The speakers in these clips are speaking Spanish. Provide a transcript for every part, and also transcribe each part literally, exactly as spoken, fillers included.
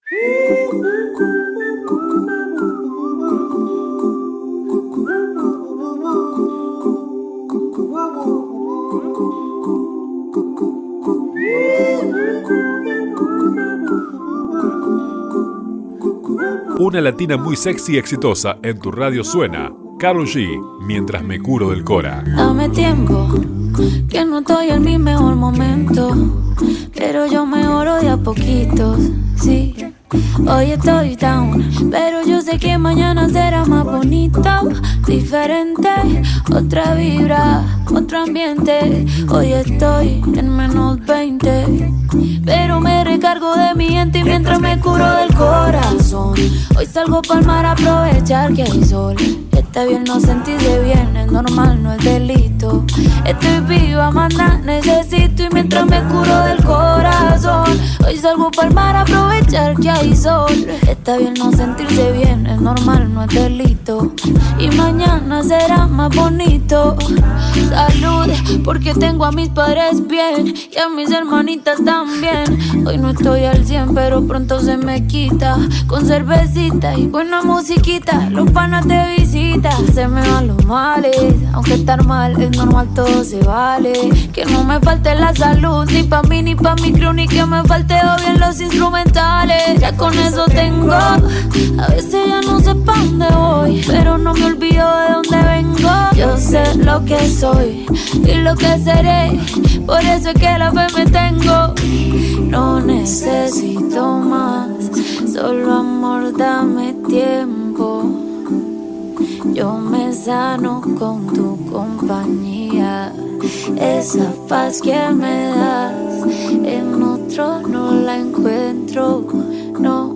Una latina muy sexy y exitosa en tu radio suena. Karol G, Mientras me curo del cora. Dame tiempo, que no estoy en mi mejor momento, pero yo mejoro de a poquitos, sí. Hoy estoy down, pero yo sé que mañana será más bonito, diferente, otra vibra, otro ambiente. Hoy estoy en menos veinte, pero me recargo de mi gente mientras me curo del corazón. Hoy salgo pa'l mar a aprovechar que hay sol. Está bien no sentirse bien, es normal, no es delito. Estoy viva, manda, necesito. Y mientras me curo del corazón, hoy salgo pa'l mar a aprovechar que hay sol. Está bien no sentirse bien, es normal, no es delito. Y mañana será más bonito. Salud, porque tengo a mis padres bien y a mis hermanitas también. Hoy no estoy al cien, pero pronto se me quita. Con cervecita y buena musiquita, los panas te visitan. Se me van los males, aunque estar mal es normal, todo se vale. Que no me falte la salud, ni pa' mí, ni pa' mi crew, ni que me falte o bien los instrumentales. Ya con eso tengo, a veces ya no sé pa' dónde voy, pero no me olvido de dónde vengo. Yo sé lo que soy y lo que seré, por eso es que la fe me tengo. No necesito más, solo amor, dame tiempo. Yo me sano con tu compañía. Esa paz que me das, en otro no la encuentro, no.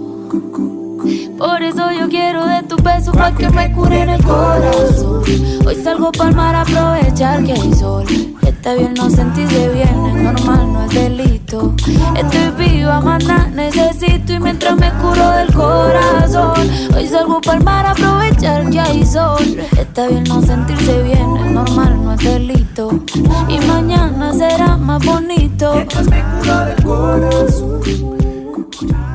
Por eso yo quiero de tu beso pa' que me cure en el corazón. Hoy salgo pa'l mar a aprovechar que hay sol. Está bien no sentirse bien, es normal, no es delito. Estoy viva, manda, necesito. Y mientras me curo del corazón, hoy salgo pa'l mar a aprovechar que hay sol. Está bien no sentirse bien, es normal, no es delito. Y mañana será más bonito. Mientras me curo del corazón.